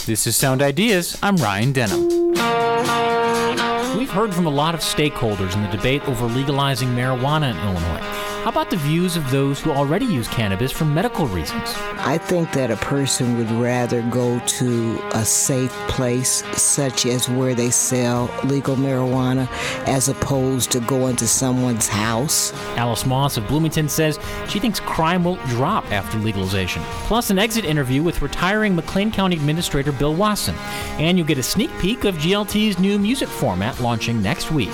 This is Sound Ideas. I'm Ryan Denham. We've heard from a lot of stakeholders in the debate over legalizing marijuana in Illinois. How about the views of those who already use cannabis for medical reasons? I think that a person would rather go to a safe place, such as where they sell legal marijuana, as opposed to going to someone's house. Alice Moss of Bloomington says she thinks crime will drop after legalization. Plus, an exit interview with retiring McLean County Administrator Bill Wasson. And you'll get a sneak peek of GLT's new music format launching next week.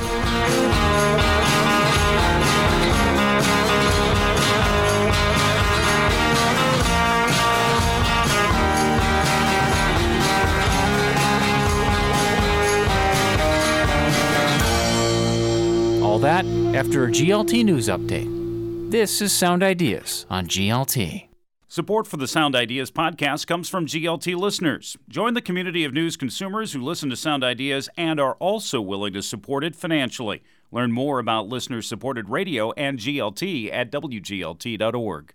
All that after a GLT news update. This is Sound Ideas on GLT. Support for the Sound Ideas podcast comes from GLT listeners. Join the community of news consumers who listen to Sound Ideas and are also willing to support it financially. Learn more about listener-supported radio and GLT at WGLT.org.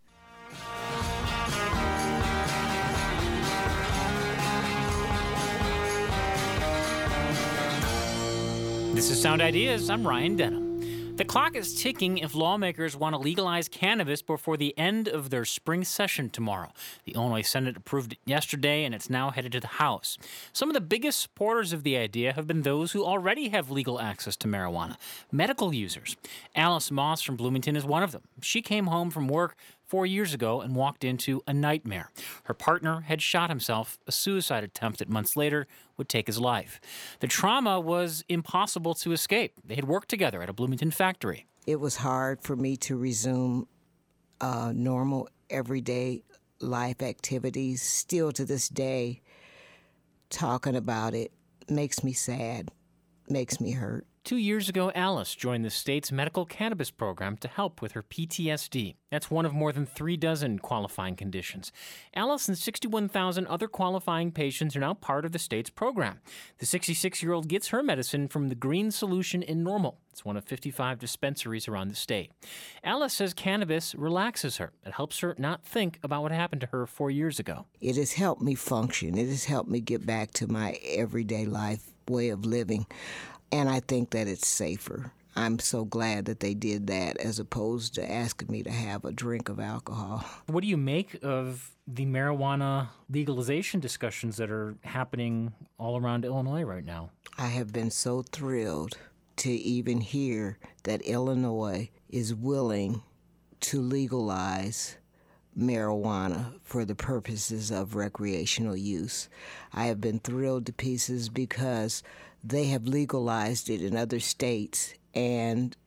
This is Sound Ideas. I'm Ryan Denham. The clock is ticking if lawmakers want to legalize cannabis before the end of their spring session tomorrow. The Illinois Senate approved it yesterday, and it's now headed to the House. Some of the biggest supporters of the idea have been those who already have legal access to marijuana, medical users. Alice Moss from Bloomington is one of them. She came home from work 4 years ago and walked into a nightmare. Her partner had shot himself, a suicide attempt that months later would take his life. The trauma was impossible to escape. They had worked together at a Bloomington factory. It was hard for me to resume normal, everyday life activities. Still to this day, talking about it makes me sad, makes me hurt. 2 years ago, Alice joined the state's medical cannabis program to help with her PTSD. That's one of more than 36 qualifying conditions. Alice and 61,000 other qualifying patients are now part of the state's program. The 66-year-old gets her medicine from the Green Solution in Normal. It's one of 55 dispensaries around the state. Alice says cannabis relaxes her. It helps her not think about what happened to her 4 years ago. It has helped me function. It has helped me get back to my everyday life way of living. And I think that it's safer. I'm so glad that they did that as opposed to asking me to have a drink of alcohol. What do you make of the marijuana legalization discussions that are happening all around Illinois right now? I have been so thrilled to even hear that Illinois is willing to legalize marijuana for the purposes of recreational use. I have been thrilled to pieces because they have legalized it in other states, and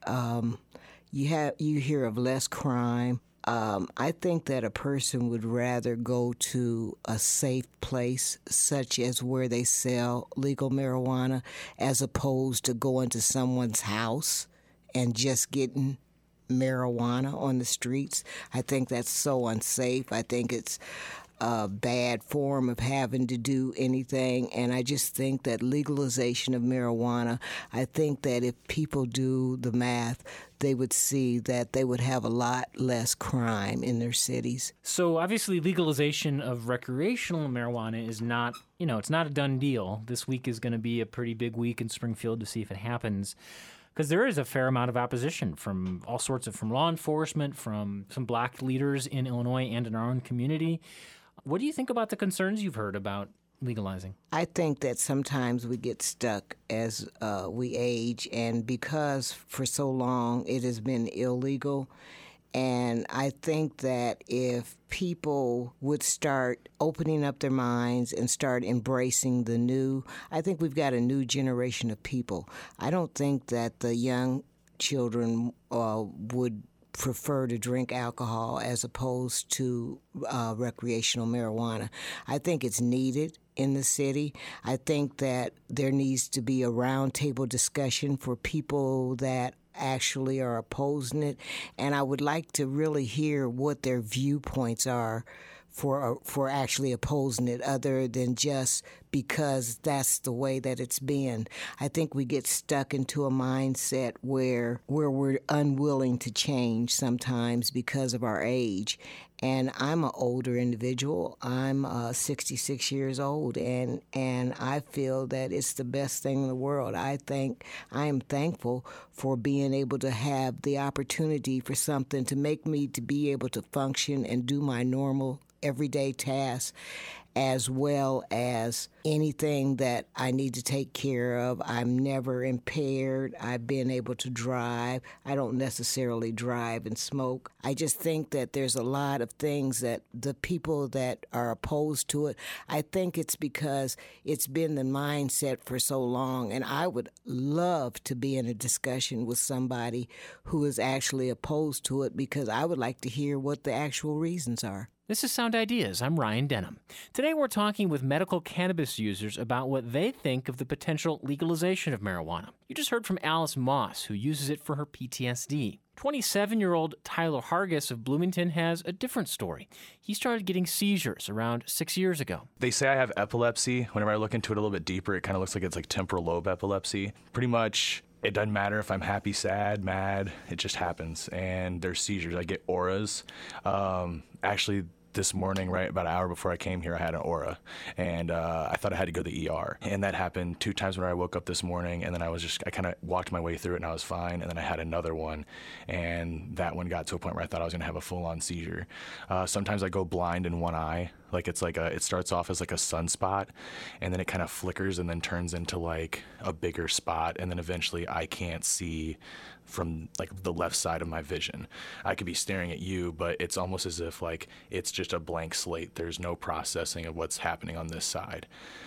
you hear of less crime. I think that a person would rather go to a safe place, such as where they sell legal marijuana, as opposed to going to someone's house and just getting marijuana on the streets. I think that's so unsafe. I think it's a bad form of having to do anything, and I just think that legalization of marijuana, I think that if people do the math, they would see that they would have a lot less crime in their cities. So obviously legalization of recreational marijuana is not, it's not a done deal. This week is going to be a pretty big week in Springfield to see if it happens. Because there is a fair amount of opposition from all sorts of, from law enforcement, from some black leaders in Illinois and in our own community. What do you think about the concerns you've heard about legalizing? I think that sometimes we get stuck as we age, and because for so long it has been illegal. And I think that if people would start opening up their minds and start embracing the new, I think we've got a new generation of people. I don't think that the young children would prefer to drink alcohol as opposed to recreational marijuana. I think it's needed in the city. I think that there needs to be a roundtable discussion for people that actually are opposing it, and I would like to really hear what their viewpoints are for actually opposing it, other than just because that's the way that it's been. I think we get stuck into a mindset where we're unwilling to change sometimes because of our age. And I'm an older individual. I'm 66 years old, and I feel that it's the best thing in the world. I am thankful for being able to have the opportunity for something to make me to be able to function and do my normal everyday tasks, as well as anything that I need to take care of. I'm never impaired. I've been able to drive. I don't necessarily drive and smoke. I just think that there's a lot of things that the people that are opposed to it, I think it's because it's been the mindset for so long. And I would love to be in a discussion with somebody who is actually opposed to it, because I would like to hear what the actual reasons are. This is Sound Ideas. I'm Ryan Denham. Today we're talking with medical cannabis users about what they think of the potential legalization of marijuana. You just heard from Alice Moss, who uses it for her PTSD. 27-year-old Tyler Hargis of Bloomington has a different story. He started getting seizures around 6 years ago. They say I have epilepsy. Whenever I look into it a little bit deeper, it kind of looks like it's like temporal lobe epilepsy. Pretty much, it doesn't matter if I'm happy, sad, mad. It just happens. And there's seizures. I get auras. Actually, this morning, right about an hour before I came here, I had an aura, and I thought I had to go to the ER. And that happened 2 times when I woke up this morning, and then I kind of walked my way through it, and I was fine. And then I had another one, and that one got to a point where I thought I was going to have a full-on seizure. Sometimes I go blind in one eye. Like it starts off as like a sunspot, and then it kind of flickers and then turns into like a bigger spot, and then eventually I can't see from like the left side of my vision. I could be staring at you, but it's almost as if like it's just a blank slate. There's no processing of what's happening on this side.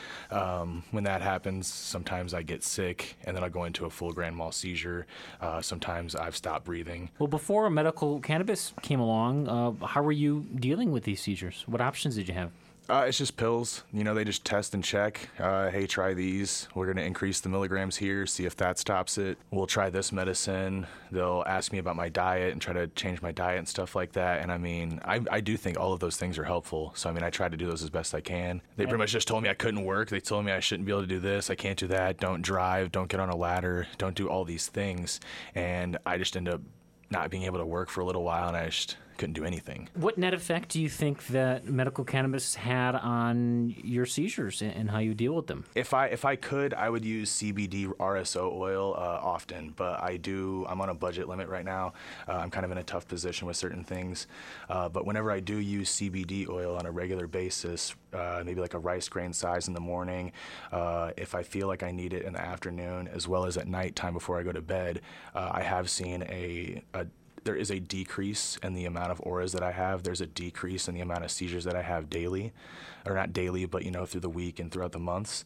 When that happens, sometimes I get sick, and then I'll go into a full grand mal seizure. Sometimes I've stopped breathing. Well, before medical cannabis came along, how were you dealing with these seizures? What options did you have? It's just pills. You know, they just test and check. Hey, try these. We're going to increase the milligrams here, see if that stops it. We'll try this medicine. They'll ask me about my diet and try to change my diet and stuff like that. And I mean, I do think all of those things are helpful. So, I mean, I try to do those as best I can. They pretty much just told me I couldn't work. They told me I shouldn't be able to do this. I can't do that. Don't drive. Don't get on a ladder. Don't do all these things. And I just end up not being able to work for a little while, and I just couldn't do anything. What net effect do you think that medical cannabis had on your seizures and how you deal with them? If I could, I would use CBD RSO oil often, but I'm on a budget limit right now. I'm kind of in a tough position with certain things, but whenever I do use CBD oil on a regular basis, maybe like a rice grain size in the morning, if I feel like I need it in the afternoon as well as at nighttime before I go to bed, I have seen there is a decrease in the amount of auras that I have. There's a decrease in the amount of seizures that I have daily, or not daily, but through the week and throughout the months.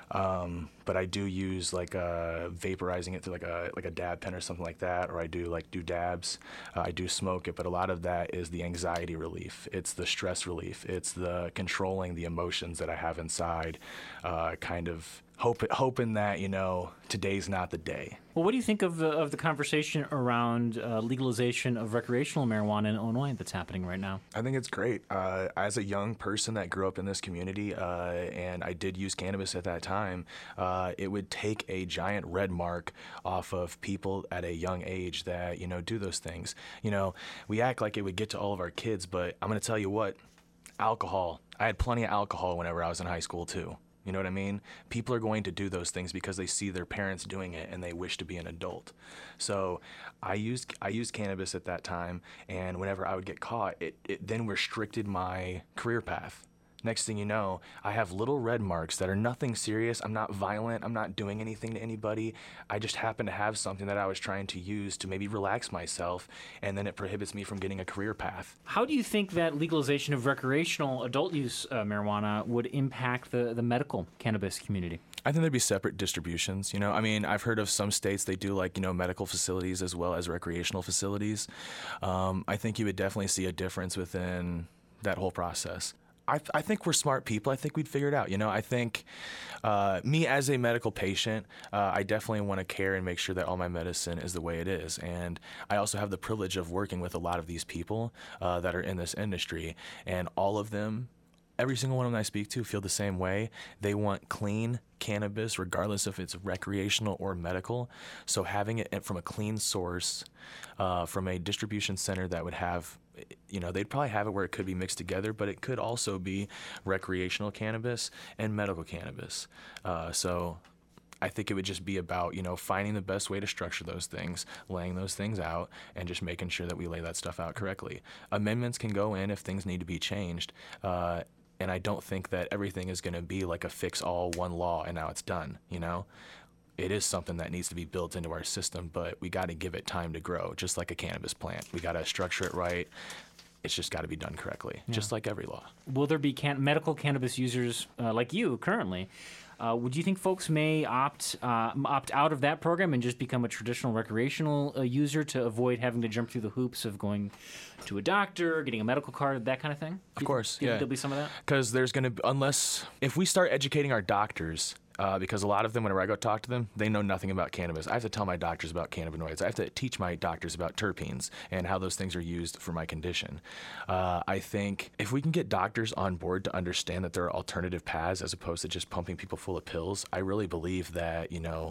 But I do use vaporizing it through like a dab pen or something like that, or I do dabs. I do smoke it, but a lot of that is the anxiety relief. It's the stress relief. It's the controlling the emotions that I have inside, kind of hoping that today's not the day. Well, what do you think of the conversation around legalization of recreational marijuana in Illinois that's happening right now? I think it's great. As a young person that grew up in this community, and I did use cannabis at that time, it would take a giant red mark off of people at a young age that do those things. We act like it would get to all of our kids, but I'm going to tell you what, alcohol. I had plenty of alcohol whenever I was in high school too. You know what I mean? People are going to do those things because they see their parents doing it and they wish to be an adult. So I used cannabis at that time, and whenever I would get caught, it then restricted my career path. Next thing you know, I have little red marks that are nothing serious. I'm not violent. I'm not doing anything to anybody. I just happen to have something that I was trying to use to maybe relax myself, and then it prohibits me from getting a career path. How do you think that legalization of recreational adult use marijuana would impact the medical cannabis community? I think there'd be separate distributions. I mean, I've heard of some states, they do medical facilities as well as recreational facilities. I think you would definitely see a difference within that whole process. I think we're smart people. I think we'd figure it out. I think me as a medical patient, I definitely want to care and make sure that all my medicine is the way it is. And I also have the privilege of working with a lot of these people that are in this industry, and all of them, every single one of them I speak to feel the same way. They want clean cannabis, regardless if it's recreational or medical. So having it from a clean source, from a distribution center that would have they'd probably have it where it could be mixed together, but it could also be recreational cannabis and medical cannabis. So I think it would just be about, finding the best way to structure those things, laying those things out, and just making sure that we lay that stuff out correctly. Amendments can go in if things need to be changed. And I don't think that everything is going to be like a fix-all one law and now it's done, It is something that needs to be built into our system, but we got to give it time to grow, just like a cannabis plant. We got to structure it right. It's just got to be done correctly, just like every law. Will there be medical cannabis users like you currently? Would you think folks may opt out of that program and just become a traditional recreational user to avoid having to jump through the hoops of going to a doctor, getting a medical card, that kind of thing? Of course, yeah. There'll be some of that? Because there's going to, if we start educating our doctors, because a lot of them, whenever I go talk to them, they know nothing about cannabis. I have to tell my doctors about cannabinoids. I have to teach my doctors about terpenes and how those things are used for my condition. I think if we can get doctors on board to understand that there are alternative paths as opposed to just pumping people full of pills, I really believe that,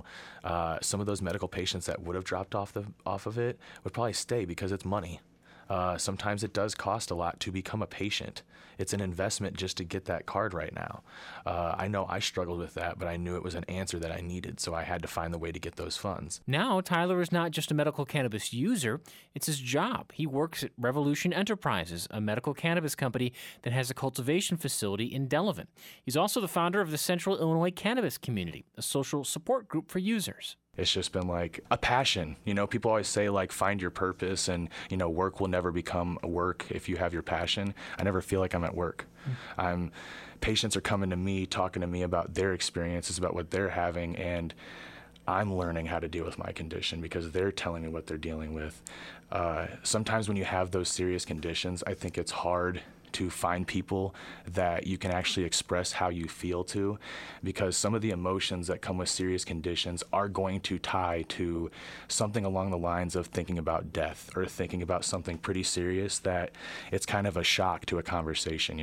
some of those medical patients that would have dropped off of it would probably stay because it's money. Sometimes it does cost a lot to become a patient. It's an investment just to get that card right now. I know I struggled with that, but I knew it was an answer that I needed, so I had to find the way to get those funds. Now, Tyler is not just a medical cannabis user, it's his job. He works at Revolution Enterprises, a medical cannabis company that has a cultivation facility in Delavan. He's also the founder of the Central Illinois Cannabis Community, a social support group for users. It's just been like a passion. People always say find your purpose and, work will never become a work if you have your passion. I never feel like I'm at work. Patients are coming to me, talking to me about their experiences, about what they're having, and I'm learning how to deal with my condition because they're telling me what they're dealing with. Sometimes when you have those serious conditions, I think it's hard to find people that you can actually express how you feel to, because some of the emotions that come with serious conditions are going to tie to something along the lines of thinking about death or thinking about something pretty serious that it's kind of a shock to a conversation,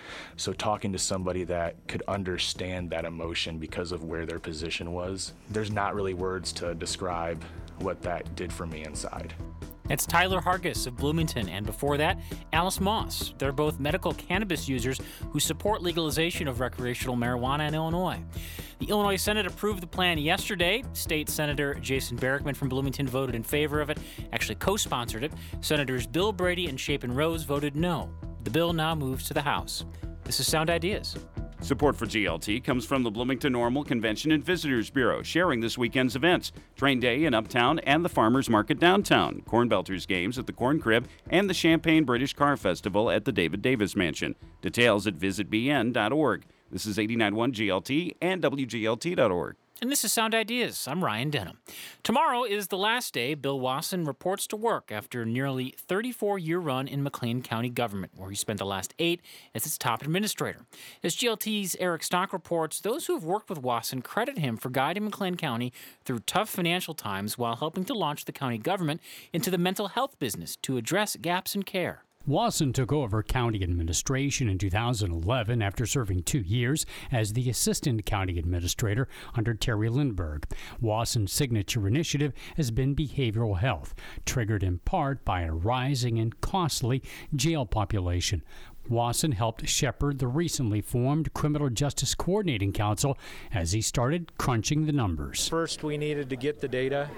So talking to somebody that could understand that emotion because of where their position was, there's not really words to describe what that did for me inside. That's Tyler Hargis of Bloomington, and before that, Alice Moss. They're both medical cannabis users who support legalization of recreational marijuana in Illinois. The Illinois Senate approved the plan yesterday. State Senator Jason Barackman from Bloomington voted in favor of it, actually co-sponsored it. Senators Bill Brady and Chapin Rose voted no. The bill now moves to the House. This is Sound Ideas. Support for GLT comes from the Bloomington Normal Convention and Visitors Bureau, sharing this weekend's events. Train Day in Uptown and the Farmers Market downtown, Corn Belters games at the Corn Crib, and the Champaign British Car Festival at the David Davis Mansion. Details at visitbn.org. This is 89.1 GLT and WGLT.org. And this is Sound Ideas. I'm Ryan Denham. Tomorrow is the last day Bill Wasson reports to work after a nearly 34-year run in McLean County government, where he spent the last 8 as its top administrator. As GLT's Eric Stock reports, those who have worked with Wasson credit him for guiding McLean County through tough financial times while helping to launch the county government into the mental health business to address gaps in care. Wasson took over county administration in 2011 after serving 2 years as the assistant county administrator under Terry Lindbergh. Wasson's signature initiative has been behavioral health, triggered in part by a rising and costly jail population. Wasson helped shepherd the recently formed Criminal Justice Coordinating Council as he started crunching the numbers. First, we needed to get the data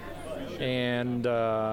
and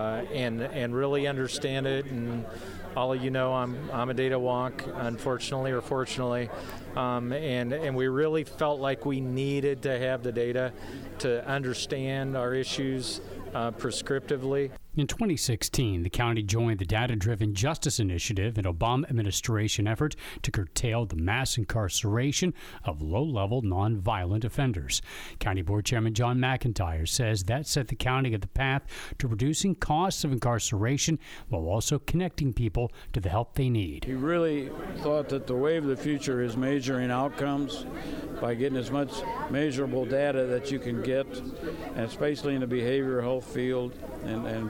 really understand it. And all of you know I'm a data wonk, unfortunately or fortunately, and we really felt like we needed to have the data to understand our issues prescriptively. In 2016, the county joined the Data-Driven Justice Initiative, an Obama administration effort to curtail the mass incarceration of low-level nonviolent offenders. County Board Chairman John McIntyre says that set the county on the path to reducing costs of incarceration while also connecting people to the help they need. He really thought that the way of the future is measuring outcomes by getting as much measurable data that you can get, and especially in the behavioral health field, and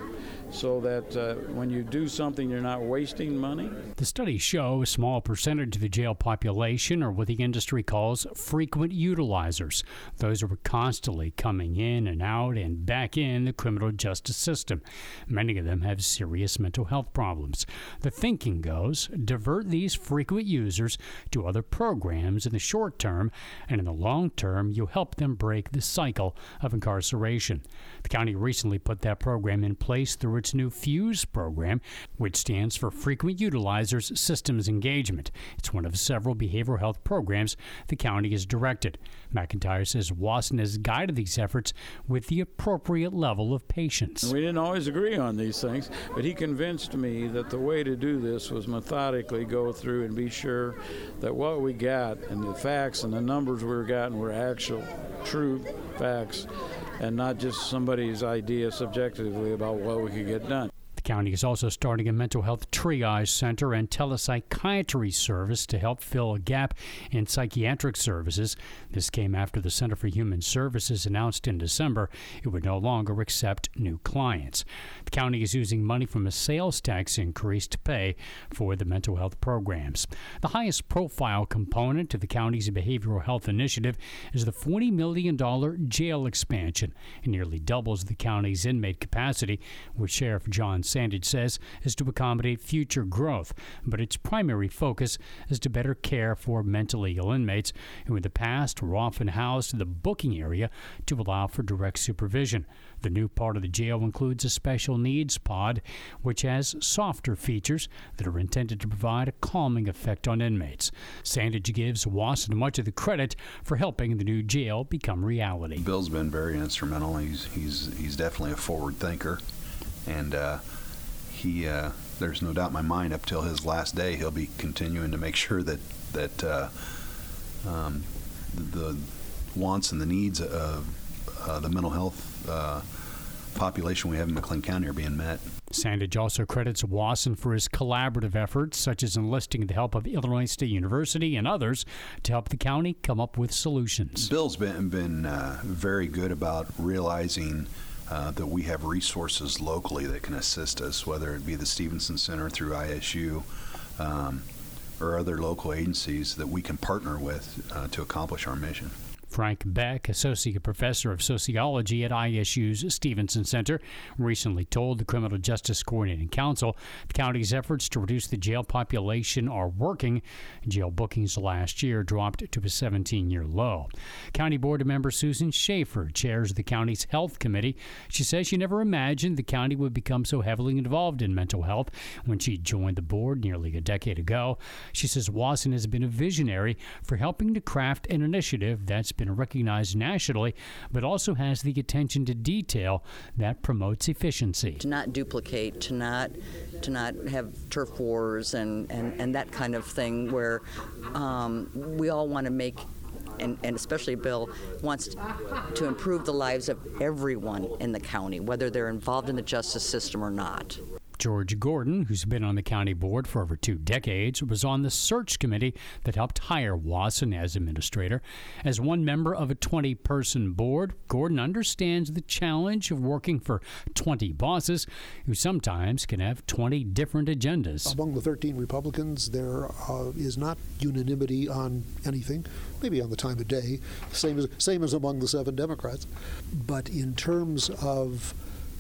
so that when you do something, you're not wasting money. The studies show a small percentage of the jail population are what the industry calls frequent utilizers. Those who are constantly coming in and out and back in the criminal justice system. Many of them have serious mental health problems. The thinking goes, divert these frequent users to other programs in the short term, and in the long term, you help them break the cycle of incarceration. The county recently put that program in place through its new FUSE program, which stands for Frequent Utilizers Systems Engagement. It's one of several behavioral health programs the county has directed. McIntyre says Wasson has guided these efforts with the appropriate level of patience. We didn't always agree on these things, but he convinced me that the way to do this was methodically go through and be sure that what we got and the facts and the numbers we were getting were actual, true facts, and not just somebody's idea subjectively about what we could get done. The county is also starting a mental health triage center and telepsychiatry service to help fill a gap in psychiatric services. This came after the Center for Human Services announced in December it would no longer accept new clients. The county is using money from a sales tax increase to pay for the mental health programs. The highest profile component to the county's behavioral health initiative is the $40 million jail expansion. It nearly doubles the county's inmate capacity, which Sheriff John Sandage says is to accommodate future growth, but its primary focus is to better care for mentally ill inmates who in the past were often housed in the booking area to allow for direct supervision. The new part of the jail includes a special needs pod, which has softer features that are intended to provide a calming effect on inmates. Sandage gives Wasson much of the credit for helping the new jail become reality. Bill's been very instrumental. He's definitely a forward thinker, and there's no doubt in my mind up till his last day he'll be continuing to make sure that the wants and the needs of the mental health population we have in McLean County are being met. Sandage also credits Wasson for his collaborative efforts, such as enlisting the help of Illinois State University and others to help the county come up with solutions. Bill's been very good about realizing that we have resources locally that can assist us, whether it be the Stevenson Center through ISU or other local agencies that we can partner with to accomplish our mission. Frank Beck, Associate Professor of Sociology at ISU's Stevenson Center, recently told the Criminal Justice Coordinating Council the county's efforts to reduce the jail population are working. Jail bookings last year dropped to a 17-year low. County Board member Susan Schaefer chairs the county's Health Committee. She says she never imagined the county would become so heavily involved in mental health when she joined the board nearly a decade ago. She says Wasson has been a visionary for helping to craft an initiative that's been recognized nationally, but also has the attention to detail that promotes efficiency. To not duplicate, to not have turf wars and that kind of thing where we all want to make, and especially Bill, wants to improve the lives of everyone in the county, whether they're involved in the justice system or not. George Gordon, who's been on the county board for over 2 decades, was on the search committee that helped hire Wasson as administrator. As one member of a 20-person board, Gordon understands the challenge of working for 20 bosses who sometimes can have 20 different agendas. Among the 13 Republicans, there is not unanimity on anything, maybe on the time of day, same as among the 7 Democrats. But in terms of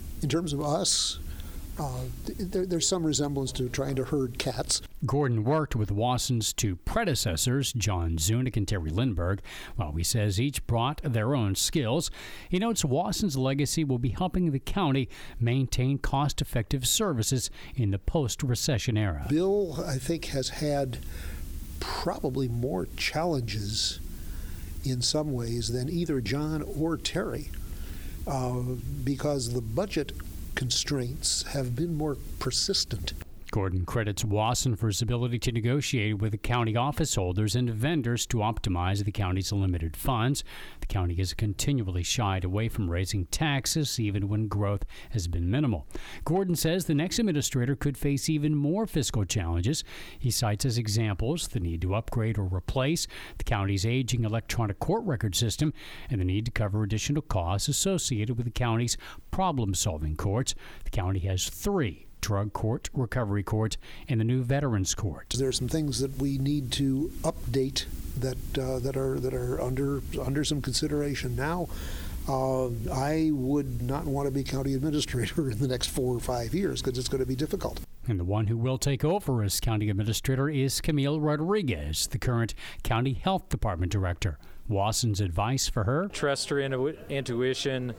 us, there's some resemblance to trying to herd cats. Gordon worked with Wasson's 2 predecessors, John Zunick and Terry Lindbergh. While he says each brought their own skills, he notes Wasson's legacy will be helping the county maintain cost-effective services in the post-recession era. Bill, I think, has had probably more challenges in some ways than either John or Terry, because the budget constraints have been more persistent. Gordon credits Wasson for his ability to negotiate with the county office holders and vendors to optimize the county's limited funds. The county has continually shied away from raising taxes, even when growth has been minimal. Gordon says the next administrator could face even more fiscal challenges. He cites as examples the need to upgrade or replace the county's aging electronic court record system and the need to cover additional costs associated with the county's problem-solving courts. The county has 3 drug court, recovery court, and the new Veterans Court. There are some things that we need to update that are under some consideration now. I would not want to be county administrator in the next 4 or 5 years because it's going to be difficult. And the one who will take over as county administrator is Camille Rodriguez, the current county health department director. Wasson's advice for her? Trust her intuition,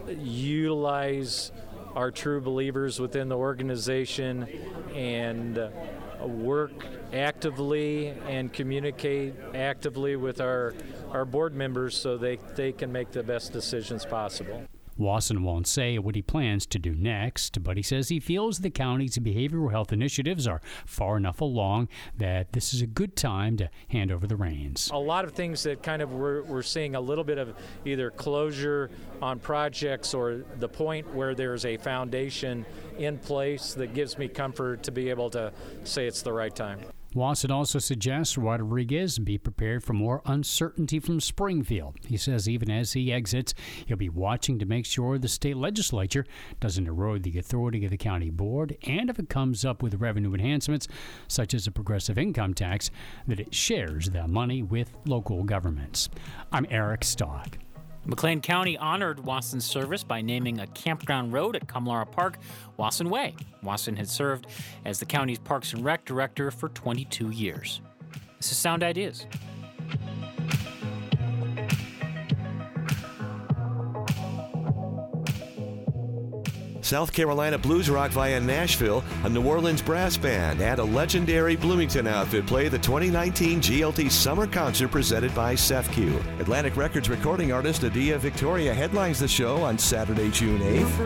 utilize our true believers within the organization, and work actively and communicate actively with our board members so they can make the best decisions possible. Wasson won't say what he plans to do next, but he says he feels the county's behavioral health initiatives are far enough along that this is a good time to hand over the reins. A lot of things that kind of we're seeing a little bit of either closure on projects or the point where there's a foundation in place that gives me comfort to be able to say it's the right time. Wasson also suggests Rodriguez be prepared for more uncertainty from Springfield. He says even as he exits, he'll be watching to make sure the state legislature doesn't erode the authority of the county board, and if it comes up with revenue enhancements, such as a progressive income tax, that it shares that money with local governments. I'm Eric Stock. McLean County honored Wasson's service by naming a campground road at Kamlara Park Wasson Way. Wasson had served as the county's Parks and Rec director for 22 years. This is Sound Ideas. South Carolina blues rock via Nashville, a New Orleans brass band, and a legendary Bloomington outfit play the 2019 GLT Summer Concert presented by CEFCU. Atlantic Records recording artist Adia Victoria headlines the show on Saturday, June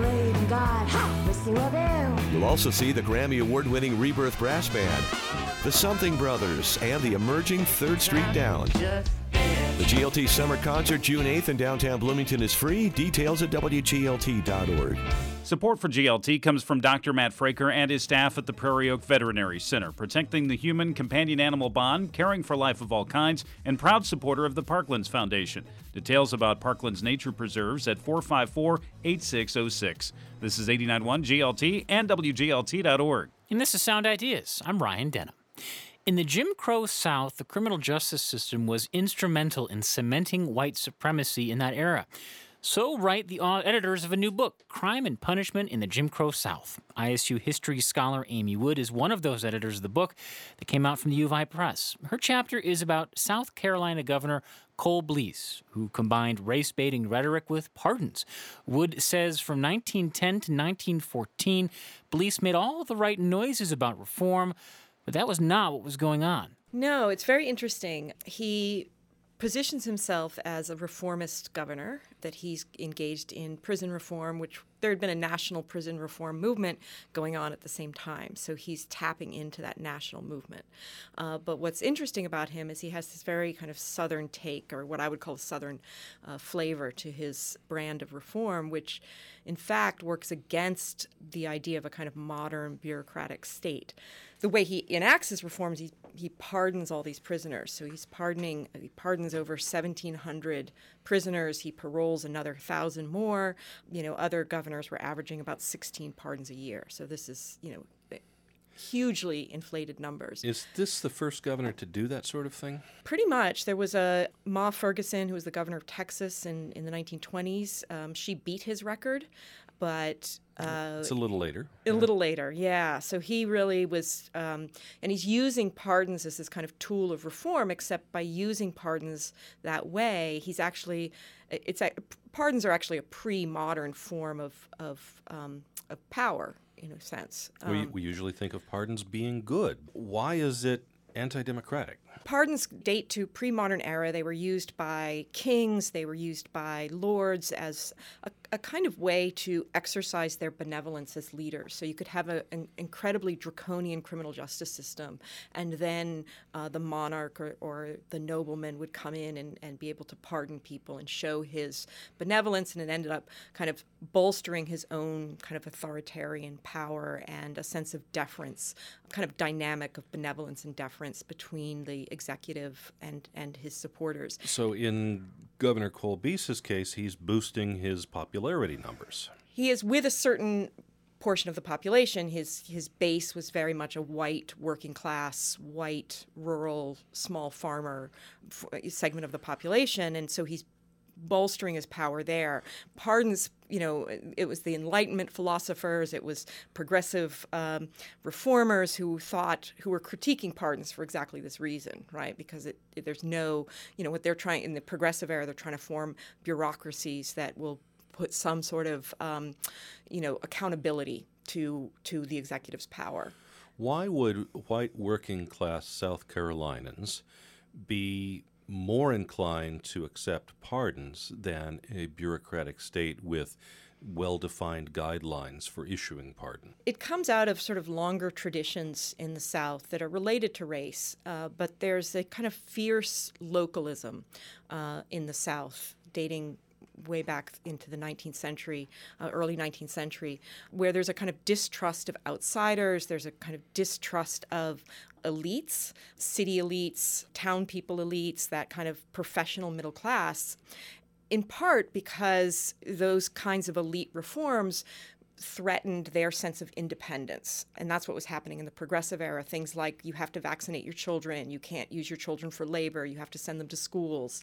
8th. You'll also see the Grammy Award-winning Rebirth Brass Band, the Something Brothers, and the emerging 3rd Street Down. The GLT Summer Concert, June 8th in downtown Bloomington, is free. Details at WGLT.org. Support for GLT comes from Dr. Matt Fraker and his staff at the Prairie Oak Veterinary Center, protecting the human companion-animal bond, caring for life of all kinds, and proud supporter of the Parklands Foundation. Details about Parklands Nature Preserves at 454-8606. This is 89.1 GLT and WGLT.org. And this is Sound Ideas. I'm Ryan Denham. In the Jim Crow South, the criminal justice system was instrumental in cementing white supremacy in that era. So write the editors of a new book, Crime and Punishment in the Jim Crow South. ISU history scholar Amy Wood is one of those editors of the book that came out from the U of I Press. Her chapter is about South Carolina Governor Cole Blease, who combined race-baiting rhetoric with pardons. Wood says from 1910 to 1914, Blease made all the right noises about reform, but that was not what was going on. No, it's very interesting. He positions himself as a reformist governor, that he's engaged in prison reform, which there had been a national prison reform movement going on at the same time. So he's tapping into that national movement. But what's interesting about him is he has this very kind of Southern take, or what I would call a Southern flavor to his brand of reform, which in fact works against the idea of a kind of modern bureaucratic state. The way he enacts his reforms, he pardons all these prisoners. So he pardons over 1,700 prisoners. He paroles another 1,000 more. Other governors were averaging about 16 pardons a year. So this is, hugely inflated numbers. Is this the first governor to do that sort of thing? Pretty much. There was Ma Ferguson, who was the governor of Texas in the 1920s. She beat his record, but it's a little later. A little later, yeah. So he really was, and he's using pardons as this kind of tool of reform, except by using pardons that way, he's actually, pardons are actually a pre-modern form of power, in a sense. We usually think of pardons being good. Why is it anti-democratic? Pardons date to pre-modern era. They were used by kings, they were used by lords as a kind of way to exercise their benevolence as leaders. So you could have an incredibly draconian criminal justice system, and then the monarch or the nobleman would come in and be able to pardon people and show his benevolence, and it ended up kind of bolstering his own kind of authoritarian power and a sense of deference, kind of dynamic of benevolence and deference between the executive and his supporters. So in Governor Colby's case, he's boosting his popularity numbers. He is with a certain portion of the population. His base was very much a white, working class, white, rural, small farmer segment of the population, and so he's bolstering his power there. Pardons, it was the Enlightenment philosophers, it was progressive reformers who were critiquing pardons for exactly this reason, right? Because there's no, what they're trying, in the progressive era, they're trying to form bureaucracies that will put some sort of, accountability to the executive's power. Why would white working class South Carolinians be more inclined to accept pardons than a bureaucratic state with well-defined guidelines for issuing pardon? It comes out of sort of longer traditions in the South that are related to race, but there's a kind of fierce localism in the South dating way back into the 19th century, early 19th century, where there's a kind of distrust of outsiders, there's a kind of distrust of elites, city elites, town people elites, that kind of professional middle class, in part because those kinds of elite reforms threatened their sense of independence. And that's what was happening in the progressive era. Things like you have to vaccinate your children, you can't use your children for labor, you have to send them to schools.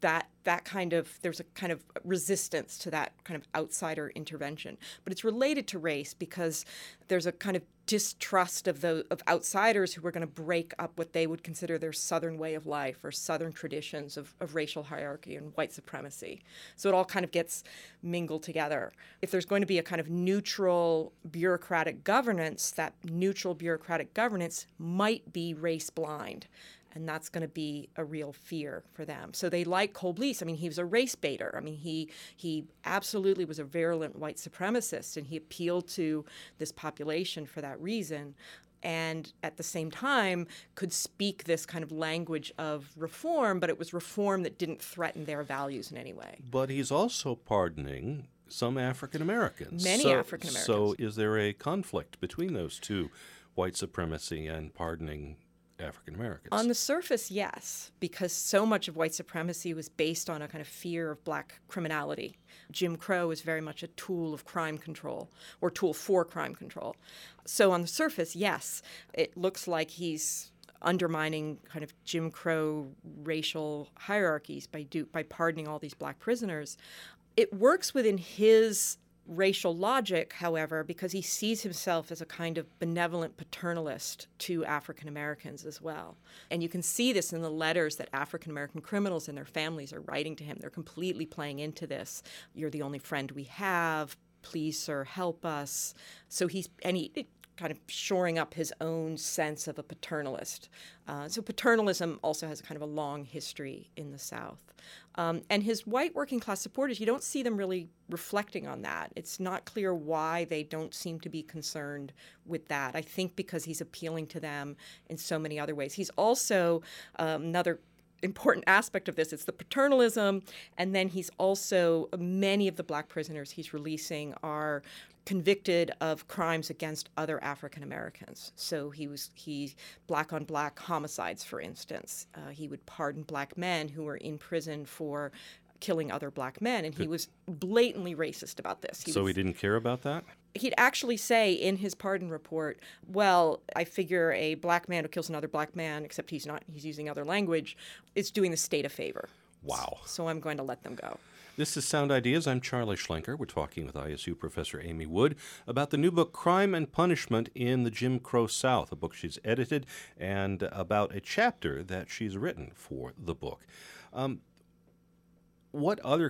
There's a kind of resistance to that kind of outsider intervention. But it's related to race because there's a kind of distrust of outsiders who were going to break up what they would consider their Southern way of life or Southern traditions of racial hierarchy and white supremacy. So it all kind of gets mingled together. If there's going to be a kind of neutral bureaucratic governance, that neutral bureaucratic governance might be race blind. And that's going to be a real fear for them. So they like Colby's. I mean, he was a race baiter. I mean, he absolutely was a virulent white supremacist, and he appealed to this population for that reason. And at the same time could speak this kind of language of reform, but it was reform that didn't threaten their values in any way. But he's also pardoning some African Americans. Many African Americans. So is there a conflict between those two, white supremacy and pardoning African Americans? On the surface, yes, because so much of white supremacy was based on a kind of fear of black criminality. Jim Crow is very much a tool of crime control, or tool for crime control. So on the surface, yes, it looks like he's undermining kind of Jim Crow racial hierarchies by pardoning all these black prisoners. It works within his racial logic, however, because he sees himself as a kind of benevolent paternalist to African Americans as well. And you can see this in the letters that African American criminals and their families are writing to him. They're completely playing into this. You're the only friend we have. Please, sir, help us. So he kind of shoring up his own sense of a paternalist. So paternalism also has kind of a long history in the South. And his white working class supporters, you don't see them really reflecting on that. It's not clear why they don't seem to be concerned with that. I think because he's appealing to them in so many other ways. He's also another important aspect of this. It's the paternalism, and then he's also, many of the black prisoners he's releasing are convicted of crimes against other African Americans. So he black on black homicides, for instance. He would pardon black men who were in prison for killing other black men, and he was blatantly racist about this. He didn't care about that? He'd actually say in his pardon report, well, I figure a black man who kills another black man, except he's not, he's using other language, is doing the state a favor. Wow. So I'm going to let them go. This is Sound Ideas. I'm Charlie Schlenker. We're talking with ISU Professor Amy Wood about the new book, Crime and Punishment in the Jim Crow South, a book she's edited, and about a chapter that she's written for the book. What other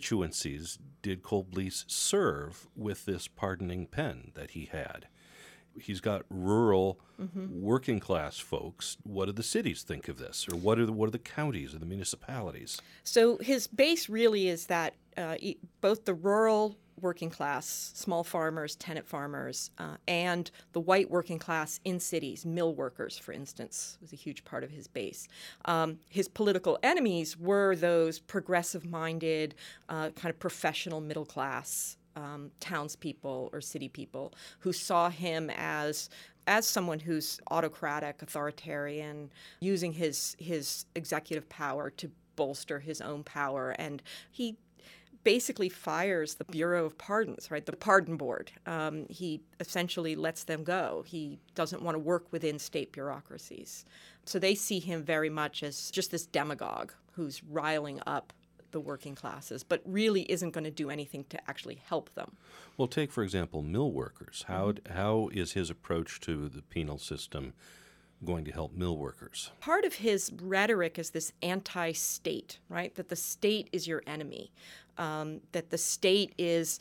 constituencies did Colby's serve with this pardoning pen that he had? he's got rural working class folks. What do the cities think of this? Or what are the counties or the municipalities? So his base really is that both the rural working class, small farmers, tenant farmers, and the white working class in cities, mill workers, for instance, was a huge part of his base. His political enemies were those progressive-minded, kind of professional middle class townspeople or city people who saw him as someone who's autocratic, authoritarian, using his executive power to bolster his own power. And he basically fires the Bureau of Pardons, right, the pardon board. He essentially lets them go. He doesn't want to work within state bureaucracies. So they see him very much as just this demagogue who's riling up the working classes, but really isn't going to do anything to actually help them. Well, take, for example, mill workers. How is his approach to the penal system going to help mill workers? Part of his rhetoric is this anti-state, right? That the state is your enemy, that the state is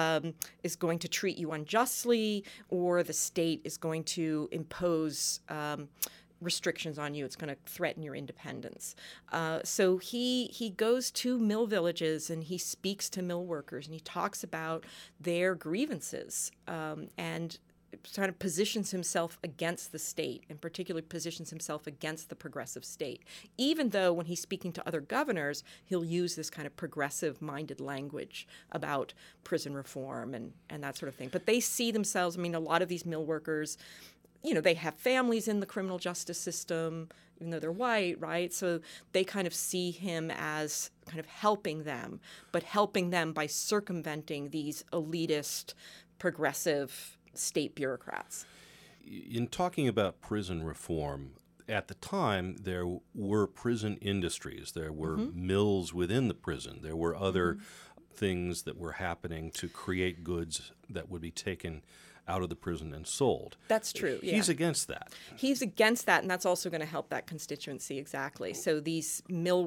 going to treat you unjustly, or the state is going to impose restrictions on you. It's going to threaten your independence. So he goes to mill villages and he speaks to mill workers and he talks about their grievances and kind of positions himself against the state, and particularly positions himself against the progressive state. Even though when he's speaking to other governors, he'll use this kind of progressive-minded language about prison reform and that sort of thing. But they see themselves, I mean, a lot of these mill workers, you know, they have families in the criminal justice system, even though they're white, right? So they kind of see him as kind of helping them, but helping them by circumventing these elitist, progressive state bureaucrats. In talking about prison reform, at the time there were prison industries, there were mills within the prison, there were other things that were happening to create goods that would be taken out of the prison and sold. That's true. Yeah. He's against that. He's against that, and that's also going to help that constituency, exactly. So these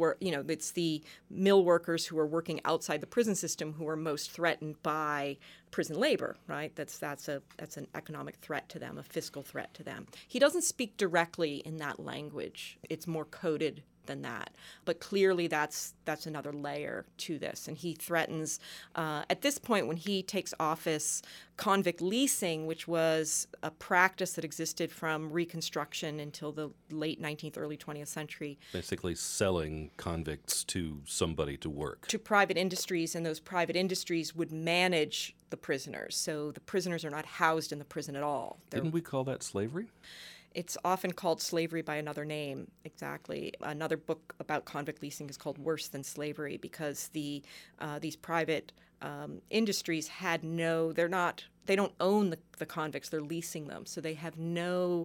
it's the mill workers who are working outside the prison system who are most threatened by prison labor, right? That's an economic threat to them, a fiscal threat to them. He doesn't speak directly in that language. It's more coded than that. But clearly that's another layer to this. And he threatens, at this point when he takes office, convict leasing, which was a practice that existed from Reconstruction until the late 19th, early 20th century. Basically selling convicts to somebody to work. To private industries, and those private industries would manage the prisoners. So the prisoners are not housed in the prison at all. Didn't we call that slavery? It's often called slavery by another name, exactly. Another book about convict leasing is called Worse Than Slavery, because these private industries they don't own the convicts, they're leasing them. So they have no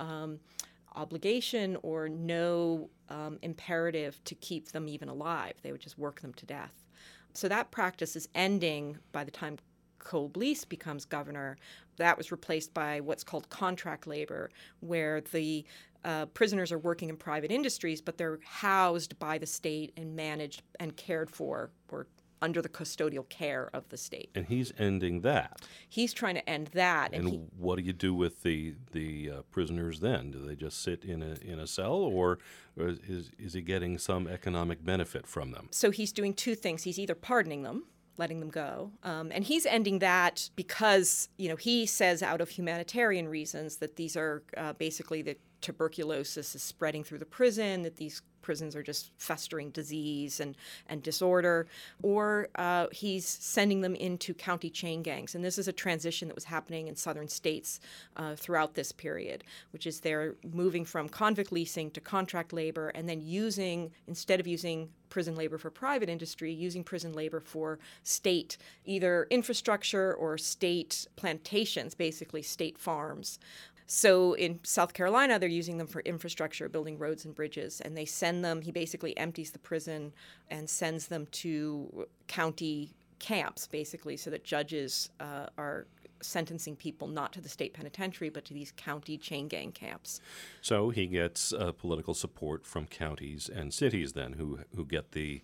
obligation or no imperative to keep them even alive. They would just work them to death. So that practice is ending by the time Cole Blease becomes governor. That was replaced by what's called contract labor, where the prisoners are working in private industries, but they're housed by the state and managed and cared for, or under the custodial care of the state. And he's ending that. He's trying to end that. And what do you do with the prisoners then? Do they just sit in a cell, or is he getting some economic benefit from them? So he's doing two things. He's either pardoning them, letting them go. And he's ending that because, he says out of humanitarian reasons that these are basically that tuberculosis is spreading through the prison, that these prisons are just festering disease and disorder, or he's sending them into county chain gangs. And this is a transition that was happening in southern states throughout this period, which is they're moving from convict leasing to contract labor, and then instead of using prison labor for private industry, using prison labor for state, either infrastructure or state plantations, basically state farms. So in South Carolina, they're using them for infrastructure, building roads and bridges, and he basically empties the prison and sends them to county camps, basically, so that judges are sentencing people not to the state penitentiary, but to these county chain gang camps. So he gets political support from counties and cities then who get the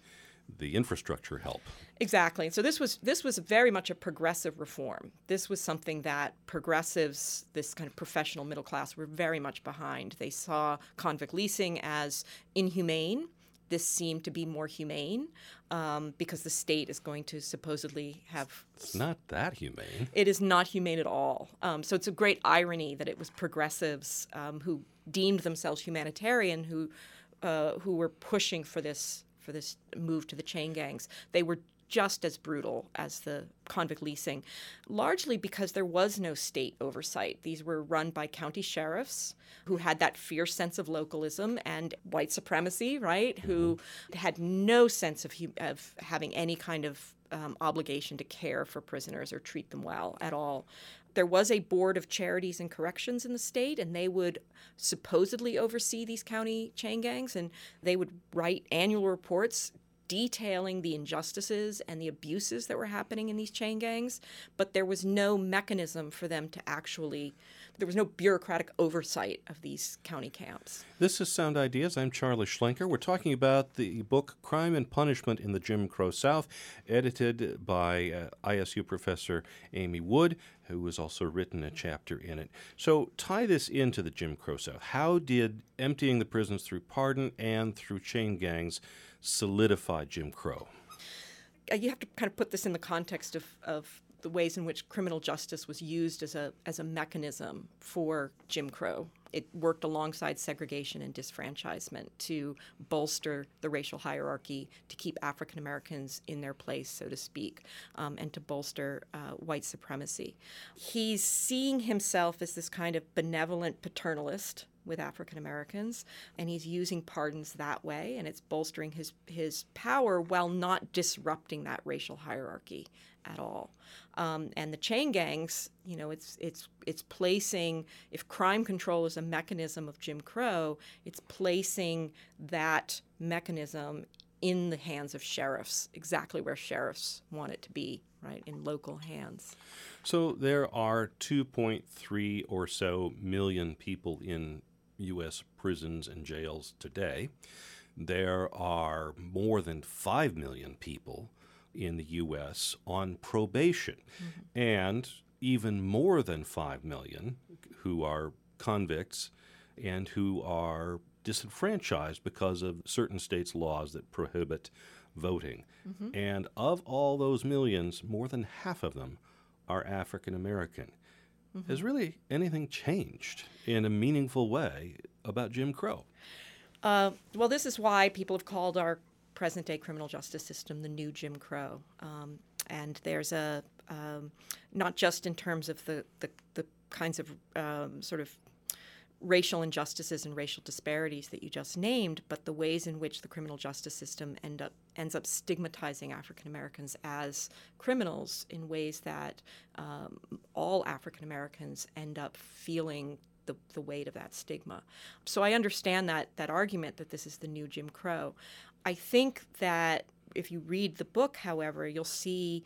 the infrastructure help. Exactly. So this was very much a progressive reform. This was something that progressives, this kind of professional middle class, were very much behind. They saw convict leasing as inhumane. This seemed to be more humane because the state is going to supposedly have... It's not that humane. It is not humane at all. So it's a great irony that it was progressives who deemed themselves humanitarian who were pushing for this move to the chain gangs. They were just as brutal as the convict leasing, largely because there was no state oversight. These were run by county sheriffs who had that fierce sense of localism and white supremacy, right, who had no sense of having any kind of obligation to care for prisoners or treat them well at all. There was a board of charities and corrections in the state, and they would supposedly oversee these county chain gangs, and they would write annual reports detailing the injustices and the abuses that were happening in these chain gangs, but there was no mechanism for them to there was no bureaucratic oversight of these county camps. This is Sound Ideas. I'm Charlie Schlenker. We're talking about the book Crime and Punishment in the Jim Crow South, edited by ISU professor Amy Wood, who has also written a chapter in it. So tie this into the Jim Crow South. How did emptying the prisons through pardon and through chain gangs solidify Jim Crow? You have to kind of put this in the context of the ways in which criminal justice was used as a mechanism for Jim Crow. It worked alongside segregation and disfranchisement to bolster the racial hierarchy, to keep African Americans in their place, so to speak, and to bolster white supremacy. He's seeing himself as this kind of benevolent paternalist with African Americans, and he's using pardons that way, and it's bolstering his power while not disrupting that racial hierarchy at all. And the chain gangs, it's placing, if crime control is a mechanism of Jim Crow, it's placing that mechanism in the hands of sheriffs, exactly where sheriffs want it to be, right, in local hands. So there are 2.3 or so million people in U.S. prisons and jails today. There are more than 5 million people in the U.S. on probation, and even more than 5 million who are convicts and who are disenfranchised because of certain states' laws that prohibit voting. And of all those millions, more than half of them are African American. Has really anything changed in a meaningful way about Jim Crow? Well, this is why people have called our present-day criminal justice system the new Jim Crow. And there's not just in terms of the kinds of sort of racial injustices and racial disparities that you just named, but the ways in which the criminal justice system ends up stigmatizing African Americans as criminals in ways that all African Americans end up feeling the weight of that stigma. So I understand that argument that this is the new Jim Crow. I think that if you read the book, however, you'll see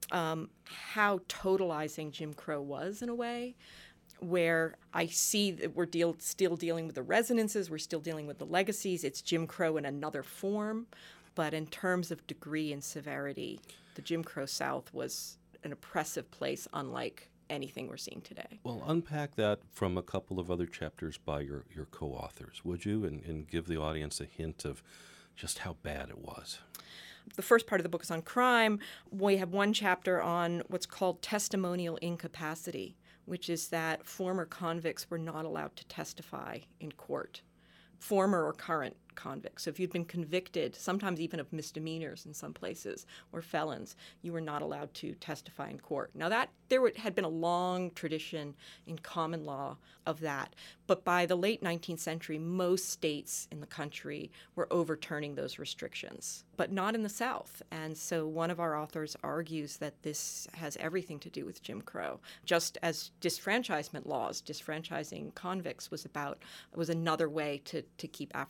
how totalizing Jim Crow was in a way, where I see that we're still dealing with the resonances, we're still dealing with the legacies. It's Jim Crow in another form, but in terms of degree and severity, the Jim Crow South was an oppressive place unlike anything we're seeing today. Well, unpack that from a couple of other chapters by your co-authors, would you, and give the audience a hint of just how bad it was. The first part of the book is on crime. We have one chapter on what's called testimonial incapacity, which is that former convicts were not allowed to testify in court, former or current convicts. So if you'd been convicted, sometimes even of misdemeanors in some places, or felons, you were not allowed to testify in court. Now there had been a long tradition in common law of that, but by the late 19th century, most states in the country were overturning those restrictions, but not in the South. And so one of our authors argues that this has everything to do with Jim Crow, just as disfranchisement laws, disfranchising convicts was another way to keep African Americans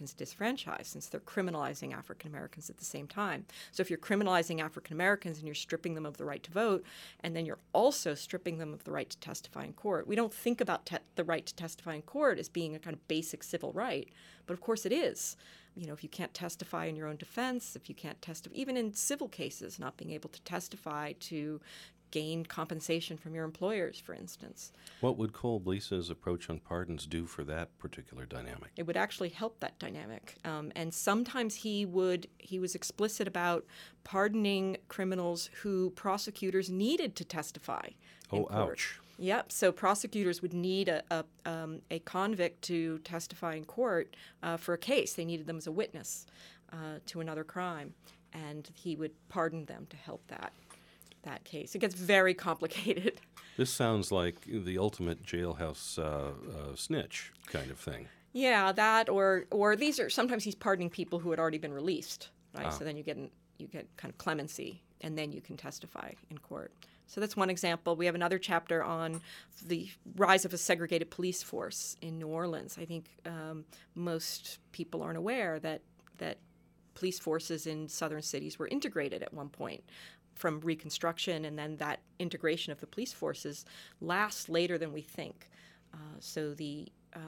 Americans disfranchised, since they're criminalizing African Americans at the same time. So if you're criminalizing African Americans and you're stripping them of the right to vote, and then you're also stripping them of the right to testify in court, we don't think about the right to testify in court as being a kind of basic civil right, but of course it is. You know, if you can't testify in your own defense, if you can't testify, even in civil cases, not being able to testify to gain compensation from your employers, for instance. What would Cole-Bleese's approach on pardons do for that particular dynamic? It would actually help that dynamic. And sometimes he was explicit about pardoning criminals who prosecutors needed to testify in court. Ouch. Yep. So prosecutors would need a convict to testify in court for a case. They needed them as a witness to another crime, and he would pardon them to help that case. It gets very complicated. This sounds like the ultimate jailhouse snitch kind of thing. Yeah, that or these are sometimes he's pardoning people who had already been released, right? So then you get kind of clemency, and then you can testify in court. So that's one example. We have another chapter on the rise of a segregated police force in New Orleans. I think most people aren't aware that police forces in southern cities were integrated at one point from Reconstruction, and then that integration of the police forces lasts later than we think. So the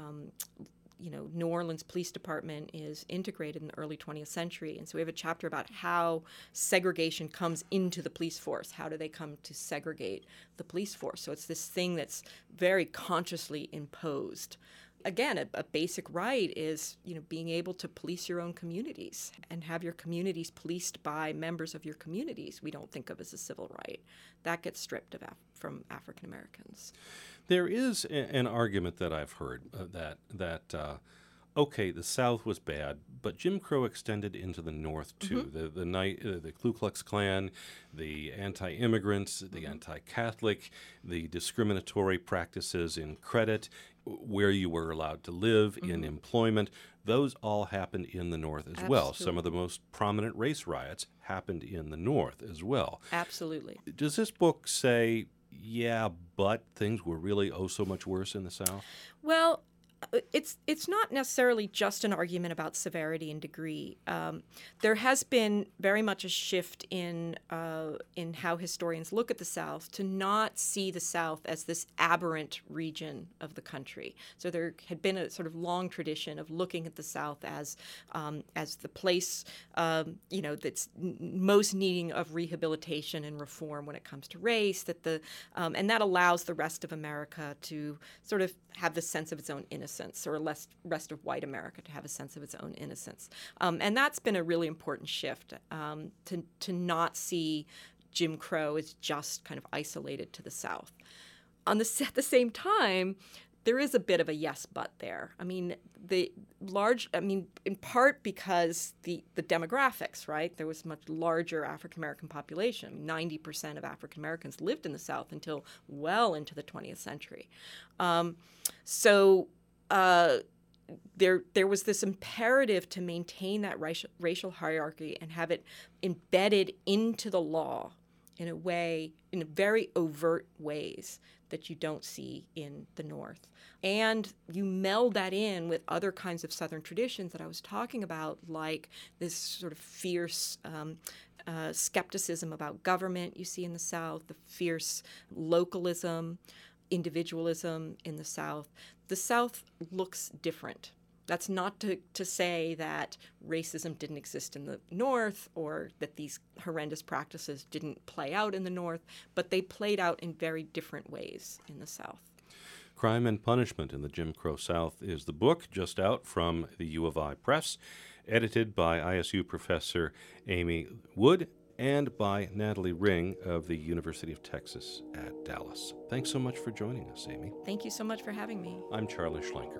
New Orleans Police Department is integrated in the early 20th century. And so we have a chapter about how segregation comes into the police force. How do they come to segregate the police force? So it's this thing that's very consciously imposed. Again, a basic right is, being able to police your own communities and have your communities policed by members of your communities. We don't think of as a civil right. That gets stripped from African Americans. There is an argument that I've heard that okay, the South was bad, but Jim Crow extended into the North too. Mm-hmm. The Ku Klux Klan, the anti-immigrants, the anti-Catholic, the discriminatory practices in credit, where you were allowed to live, in employment, those all happened in the North as well. Some of the most prominent race riots happened in the North as well. Absolutely. Does this book say, yeah, but things were really so much worse in the South? Well, it's not necessarily just an argument about severity and degree. There has been very much a shift in how historians look at the South to not see the South as this aberrant region of the country. So there had been a sort of long tradition of looking at the South as the place that's most needing of rehabilitation and reform when it comes to race. And that allows the rest of America to sort of have the sense of its own innocence, or rest of white America to have a sense of its own innocence. And that's been a really important shift, to not see Jim Crow as just kind of isolated to the South. At the same time, there is a bit of a yes but there. I mean, in part because the demographics, right? There was much larger African American population. 90% of African Americans lived in the South until well into the 20th century. There was this imperative to maintain that racial hierarchy and have it embedded into the law in very overt ways that you don't see in the North. And you meld that in with other kinds of Southern traditions that I was talking about, like this sort of fierce skepticism about government you see in the South, the fierce localism, individualism in the South. The South looks different. That's not to say that racism didn't exist in the North or that these horrendous practices didn't play out in the North, but they played out in very different ways in the South. Crime and Punishment in the Jim Crow South is the book just out from the U of I Press, edited by ISU professor Amy Wood and by Natalie Ring of the University of Texas at Dallas. Thanks so much for joining us, Amy. Thank you so much for having me. I'm Charlie Schlenker.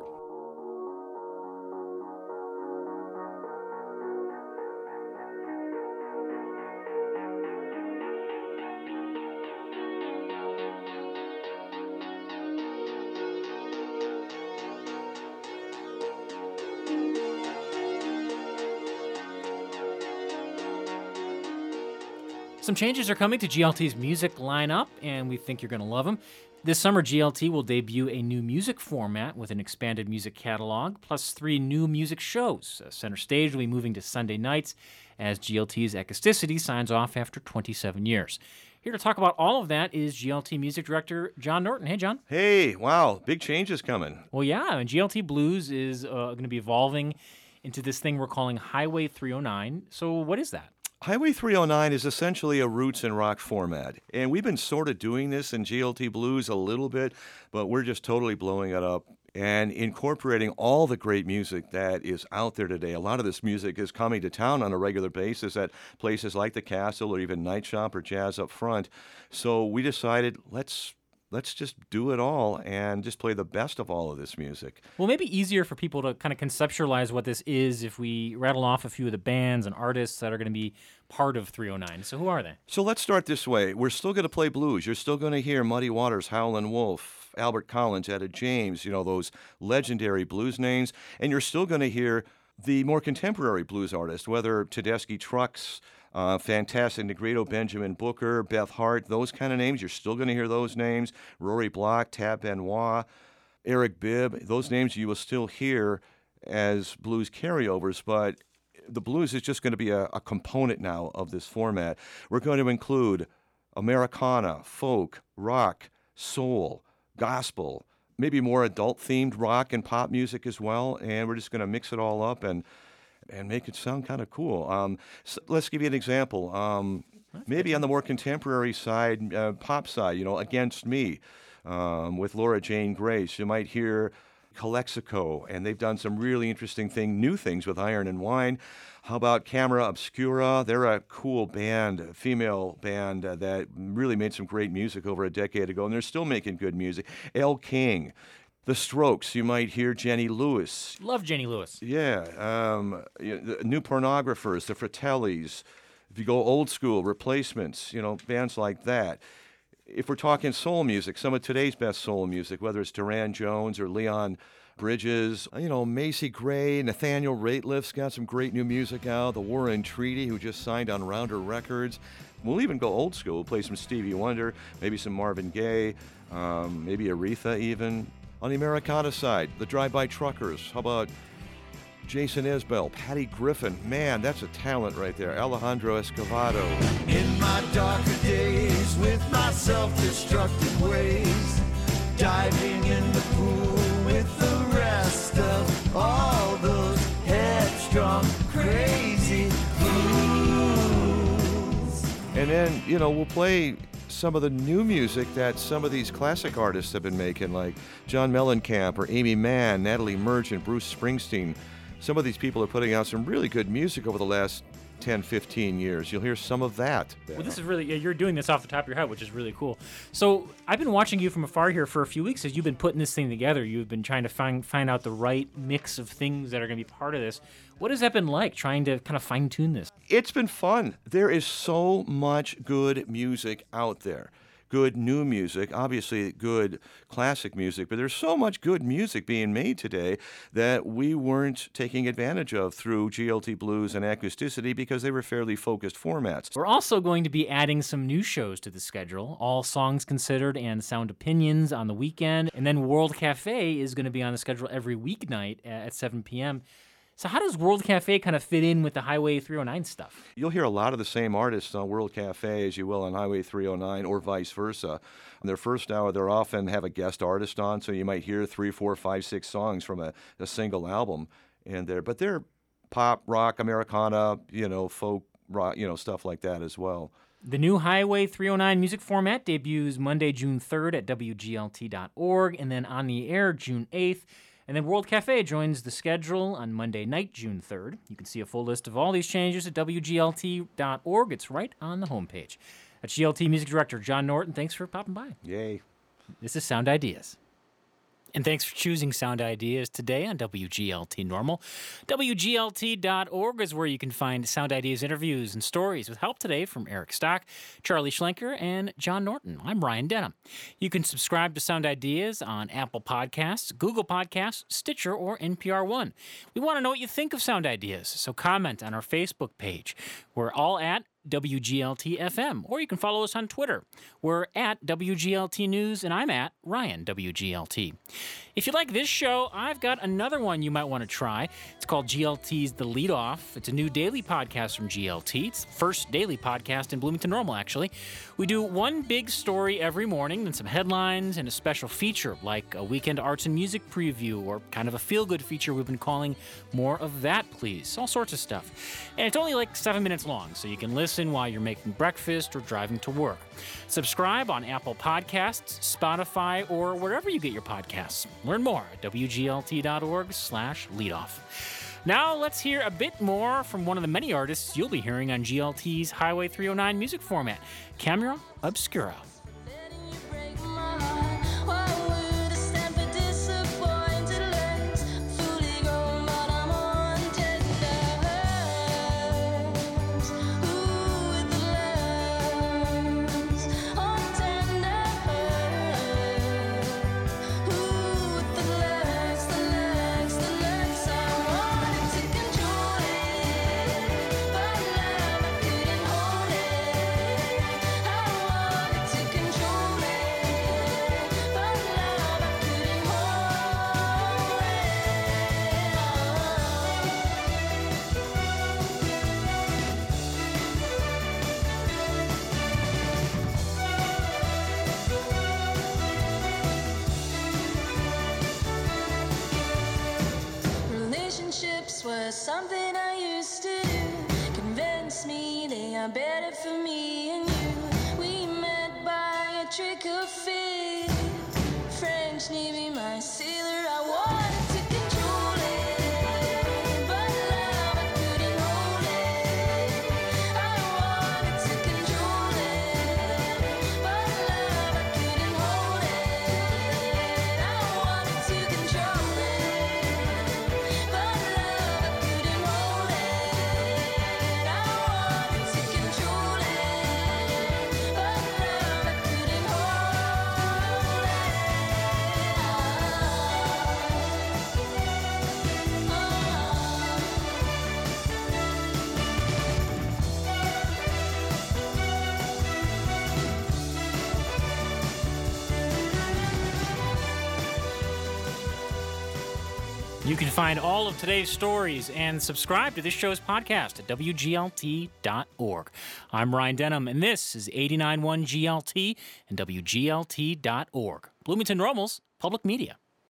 Some changes are coming to GLT's music lineup, and we think you're going to love them. This summer, GLT will debut a new music format with an expanded music catalog, plus 3 new music shows. Center Stage will be moving to Sunday nights as GLT's Acousticity signs off after 27 years. Here to talk about all of that is GLT Music Director John Norton. Hey, John. Hey, wow, big changes coming. Well, yeah, and GLT Blues is going to be evolving into this thing we're calling Highway 309. So what is that? Highway 309 is essentially a roots and rock format, and we've been sort of doing this in GLT Blues a little bit, but we're just totally blowing it up and incorporating all the great music that is out there today. A lot of this music is coming to town on a regular basis at places like the Castle or even Night Shop or Jazz Up Front. So we decided, let's just do it all and just play the best of all of this music. Well, maybe easier for people to kind of conceptualize what this is if we rattle off a few of the bands and artists that are going to be part of 309. So who are they? So let's start this way. We're still going to play blues. You're still going to hear Muddy Waters, Howlin' Wolf, Albert Collins, Etta James, those legendary blues names. And you're still going to hear the more contemporary blues artists, whether Tedeschi Trucks, Fantastic Negredo, Benjamin Booker, Beth Hart, those kind of names. You're still going to hear those names. Rory Block, Tab Benoit, Eric Bibb. Those names you will still hear as blues carryovers, but the blues is just going to be a component now of this format. We're going to include Americana, folk, rock, soul, gospel, maybe more adult-themed rock and pop music as well, and we're just going to mix it all up and make it sound kind of cool. So let's give you an example. Maybe on the more contemporary side, pop side, Against Me with Laura Jane Grace. You might hear Calexico, and they've done some really interesting new things with Iron and Wine. How about Camera Obscura? They're a cool band, female band that really made some great music over a decade ago, and they're still making good music. Elle King. The Strokes, you might hear Jenny Lewis. Love Jenny Lewis. Yeah. The New Pornographers, the Fratellis. If you go old school, Replacements, bands like that. If we're talking soul music, some of today's best soul music, whether it's Duran Jones or Leon Bridges, Macy Gray, Nathaniel Rateliff's got some great new music out. The Warren Treaty, who just signed on Rounder Records. We'll even go old school. We'll play some Stevie Wonder, maybe some Marvin Gaye, maybe Aretha even. On the Americana side, the Drive-By Truckers. How about Jason Isbell, Patty Griffin? Man, that's a talent right there. Alejandro Escovedo. In my darker days, with my self-destructive ways, diving in the pool with the rest of all those headstrong, crazy fools. And then, we'll play some of the new music that some of these classic artists have been making, like John Mellencamp or Amy Mann, Natalie Merchant, Bruce Springsteen. Some of these people are putting out some really good music over the last 10, 15 years. You'll hear some of that. Well, this is really, you're doing this off the top of your head, which is really cool. So I've been watching you from afar here for a few weeks as you've been putting this thing together. You've been trying to find out the right mix of things that are going to be part of this. What has that been like, trying to kind of fine-tune this? It's been fun. There is so much good music out there. Good new music, obviously good classic music, but there's so much good music being made today that we weren't taking advantage of through GLT Blues and Acousticity because they were fairly focused formats. We're also going to be adding some new shows to the schedule, All Songs Considered and Sound Opinions on the weekend, and then World Cafe is going to be on the schedule every weeknight at 7 p.m. So how does World Cafe kind of fit in with the Highway 309 stuff? You'll hear a lot of the same artists on World Cafe as you will on Highway 309 or vice versa. In their first hour, they'll often have a guest artist on, so you might hear 3, 4, 5, 6 songs from a single album in there. But they're pop, rock, Americana, folk, rock, stuff like that as well. The new Highway 309 music format debuts Monday, June 3rd at WGLT.org, and then on the air June 8th. And then World Cafe joins the schedule on Monday night, June 3rd. You can see a full list of all these changes at WGLT.org. It's right on the homepage. That's GLT Music Director John Norton. Thanks for popping by. Yay. This is Sound Ideas. And thanks for choosing Sound Ideas today on WGLT Normal. WGLT.org is where you can find Sound Ideas interviews and stories with help today from Eric Stock, Charlie Schlenker, and John Norton. I'm Ryan Denham. You can subscribe to Sound Ideas on Apple Podcasts, Google Podcasts, Stitcher, or NPR One. We want to know what you think of Sound Ideas, so comment on our Facebook page. We're all at WGLT FM, or you can follow us on Twitter. We're at WGLT News, and I'm at Ryan WGLT. If you like this show, I've got another one you might want to try. It's called GLT's The Lead Off. It's a new daily podcast from GLT. It's the first daily podcast in Bloomington Normal, actually. We do one big story every morning, then some headlines and a special feature, like a weekend arts and music preview, or kind of a feel-good feature we've been calling More of That, Please. All sorts of stuff. And it's only like 7 minutes long, so you can listen while you're making breakfast or driving to work. Subscribe on Apple Podcasts, Spotify, or wherever you get your podcasts. Learn more at wglt.org/leadoff. Now let's hear a bit more from one of the many artists you'll be hearing on GLT's Highway 309 music format, Camera Obscura. Was something I used to do. Convince me they are better for me and you. We met by a trick of fate. French Navy, my sailor, I wanted to control it, but love, I couldn't hold it. I wanted to control it, but love, I couldn't hold it. I wanted to control it, but You can find all of today's stories and subscribe to this show's podcast at WGLT.org. I'm Ryan Denham, and this is 89.1 GLT and WGLT.org. Bloomington Normal's Public Media.